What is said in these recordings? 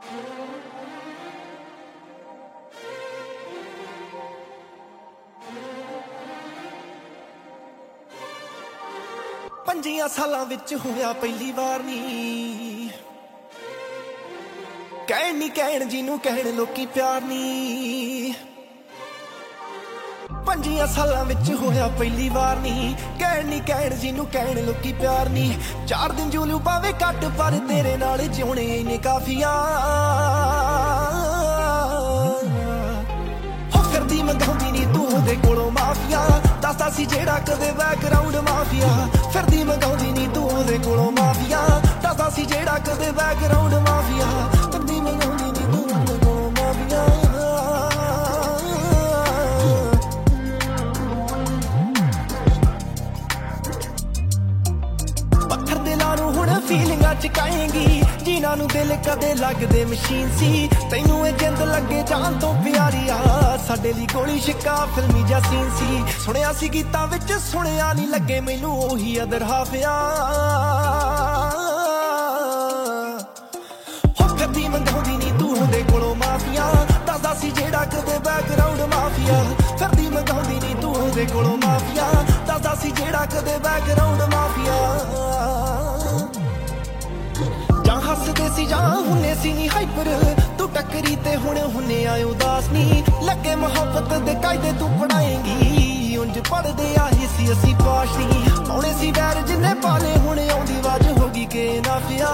पंजियां सालां विच होया पहली वार नी कहण नी कहण जिनू कहण लोकी प्यार नी। पंजियां सालां विच होया पहली वार नी कहण नी कहण जिनू कहण लोकी प्यार नी। 4 दिन जूलू पावे घट पर तेरे नाल जिउणे इन्ने काफिया। हो करदी मंगाउंदी नी तू ओहदे कोलों माफिया। दसदा सी जेड़ा कदे बैकग्राउंड माफिया। फिरदी मंगाउंदी नी तू ओहदे कोलों माफिया। दसदा सी जेड़ा कदे बैकग्राउंड माफिया। फिरदी मंगाउंदी नी तू ओहदे कोलों माफिया। पत्थर दिलां नूं हुण फीलिंगां चकाएंगी जिन्हां नूं दिल कदे लगदे मशीन सी। तैनूं ए जिंद लगे जान तो प्यारी आ साडे लई गोली शिक्का फिल्मी जा सीन सी। सुणिया सी गीतां विच सुणिया नहीं लगे मैनूं ओही अदर हाफिया। हो फिरदी मंगाउंदी नी तू ओहदे कोलों माफिया। दसदा सी जेड़ा कदे बैकग्राउंड माफिया। फिरदी मंगाउंदी नी तू ओहदे कोलों माफिया। दसदा सी जेड़ा कदे बैकग्राउंड माफिया। जां हसदे सी जां हुन्ने सी नी हाइपर तू टकरी ते हुण हुन्ने आए उदास नी। लगे मोहब्बत दे कायदे तू पढ़ाएंगी उंज पढ़दे आही सी असी पाश नी। पाउणे सी वैर जिन्ने पाले हुण आउंदी वाज होगी के नाफिया।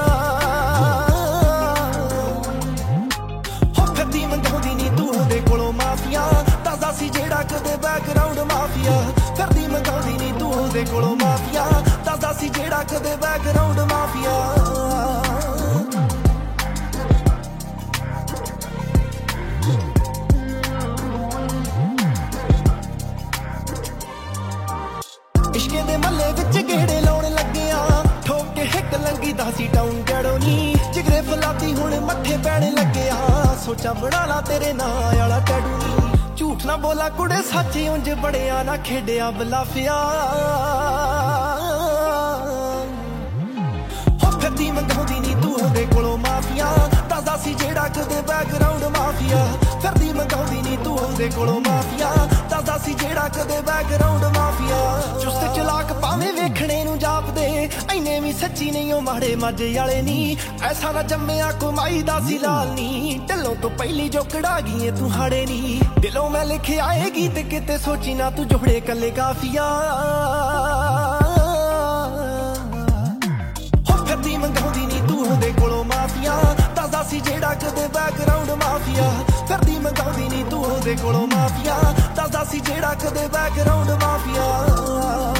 हो फिरदी मंगाउंदी नी तू ओहदे कोलों माफिया। दसदा सी जेड़ा कदे बैकग्राउंड माफिया। फिरदी मंगाउंदी नी तू ओहदे कोलों माफिया। दसदा सी जेड़ा कदे बैकग्राउंड माफिया। इश्के दे मल्ले विच गेड़े लाउण लगिया ठोक के हिक लंगी दासी टाउन गड़ो नी। जिगरे फलाती हुण मत्थे पैण लगिया सोचा बना ला तेरे नां आला टैडू नी। झूठ ना बोला कुड़े सच उंज बड़िया ना खेडिया बलाफिया। हो फिरदी मंगाउंदी नी तू ओहदे कोलों माफिया। दसदा सी जेड़ा कदे बैकग्राउंड माफिया। फिरदी मंगाउंदी नी तू ओहदे कोलों माफिया। दसदा सी जेड़ा कदे बैकग्राउंड माफिया। चुस्त चलाक पावे वेखणे नूं जापदे इन्ने भी सच्ची नहीं ओ माड़े माजे वाले नी। ऐसा ना जम्मिया कमाई दा सी लाल नी। ढिलों तो पहली जो कड़ा गई तू हाड़े नी। दिलों मैं लिखे आएगी ते किते सोची ना तू जोड़े कले काफिया। हो फिरदी मंगाउंदी नी तू ओहदे कोलों माफिया। दसदा सी जेड़ा कदे बैकग्राउंड माफिया। फिरदी मंगाउंदी नी तू ओहदे कोलों माफिया। दसदा सी जेड़ा कदे बैकग्राउंड माफिया।